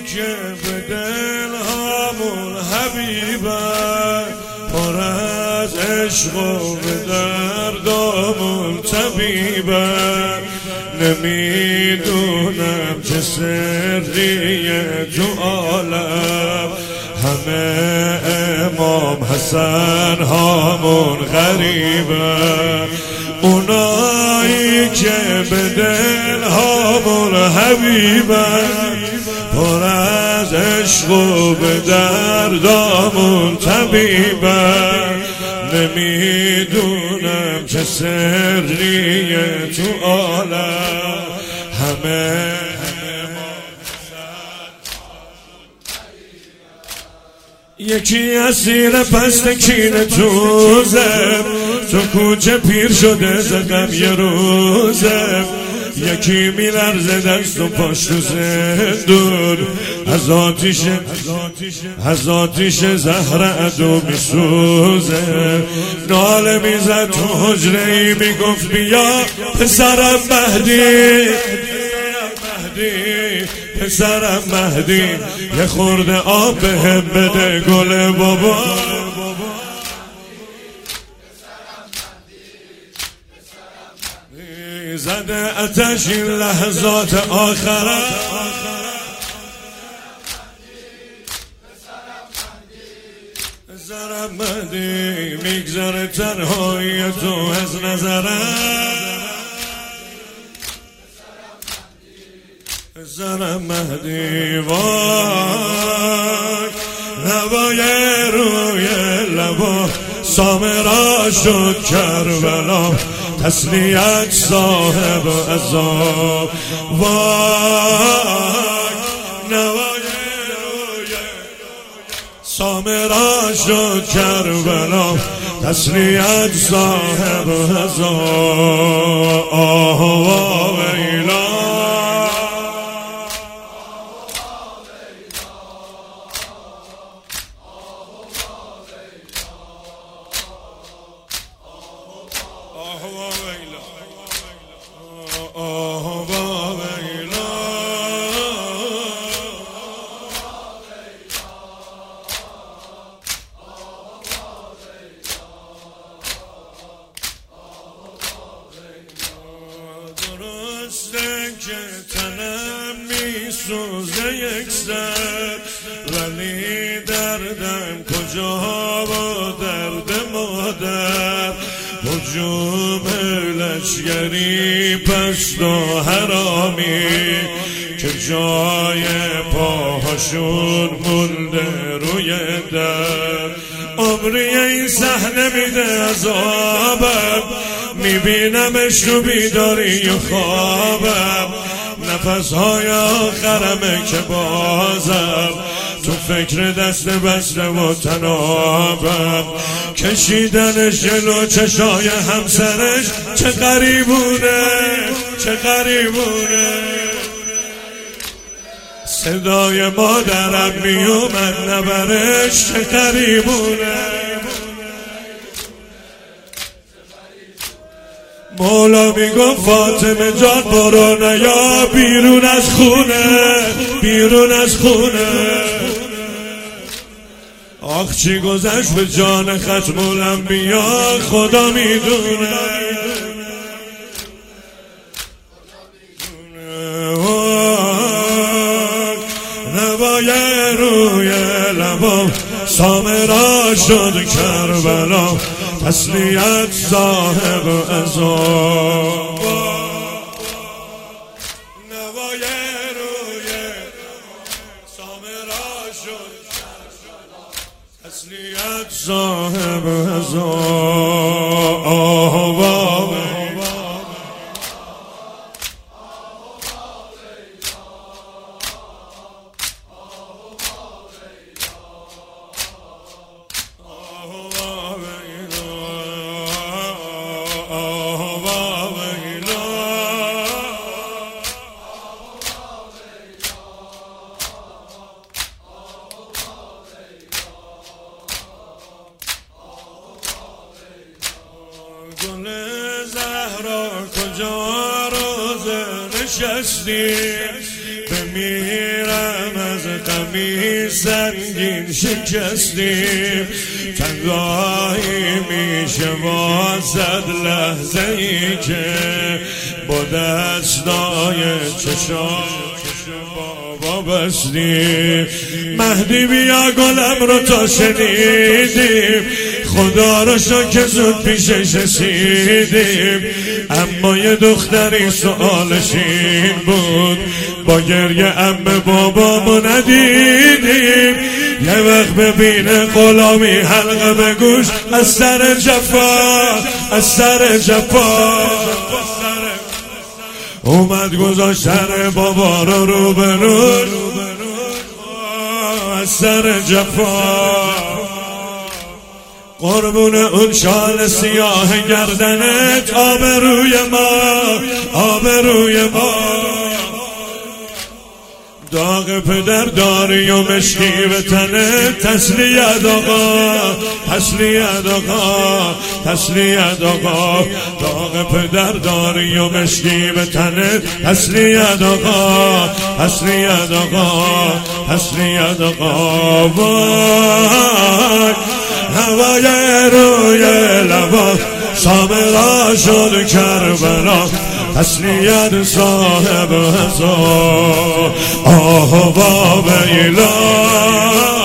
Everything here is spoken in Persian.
که به دلهامون حبیبه، پر از عشق و به دردامون طبیبه. نمیدونم چه سریه تو عالم، همه امام حسن هامون غریبه. اونایی که به دل هامون حبیبه، پر از عشق و به دردامون طبیبه. نمیدونم چه سریه تو عالم، همه یکی اسیر پست کینه توزم، تو کوچه پیر شده زدم یه روزم. یکی میلرزه دست و پاش تو زندون، از آتیش زهر عدو میسوزه. ناله میزد تو حجره ای میگفت بیا پسرم مهدی، پسرم مهدی، یه خورده آب بهم بده گل بابا. زده آتش این لحظات آخره، پسرم مهدی، میگذره تنهایی تو از نظرم. پسرم مهدی، وای نوای روی لبا، سامرا شد کربلا، تسلیت صاحب عذاب. وای نوای روی سامرا شد کربلا، تسلیت صاحب عذاب. آه ویلا که تنم میسوزه یک سر، ولی دردم کجا و درد مادر. هجوم لشگری پست و حرامی، که جای پاهاشون مونده روی در. عمری این صحنه میده عذابم، میبینمش تو بیداری و خوابم. نفسهای آخرمه که بازم تو فکر دست بسته و تنابم. کشیدنش جلو چشای همسرش چه غریبونه، چه غریبونه. صدای مادرم میومد نبرش چه غریبونه. مولا میگفت فاطمه جان برو نیا بیرون از خونه، بیرون از خونه. آخ چی گذشت به جان ختم الانبیا خدا میدونه. نوای روی لبا، سامرا شد کربلا، تسلیت صاحب عذاب. نوای روی سامرا شد تسلیت صاحب عذاب. گل زهرا کجا روزه نشستی، بمیرم از غمی سنگین شکستیم، تنهایی میشه واسد لحظه ای که با دستای چشم بابا بستیم. مهدی بیا گلم رو تا شنیدیم، خدا رو شکر که زود پیشش رسیدیم. اما یه دختری سؤالش این بود، با گریه عمه بابامو ندیدیم. یه وقت ببینه غلامی حلقه به گوش، از سر جفا از سر جفا اومد گذاشت سر بابا رو به رو، از سر جفا. قربون اون شال سیاه گردنت، آبروی ما آبروی ما. داغ پدر داری و مشکی به تنه، تسلیت آقا تسلیت آقا تسلیت آقا. داغ پدر داری و مشکی به تنه، تسلیت آقا تسلیت آقا تسلیت آقا. وای هوای روی لبا سامرا شد کربلا، تسلیت صاحب هزار آه و ویلا.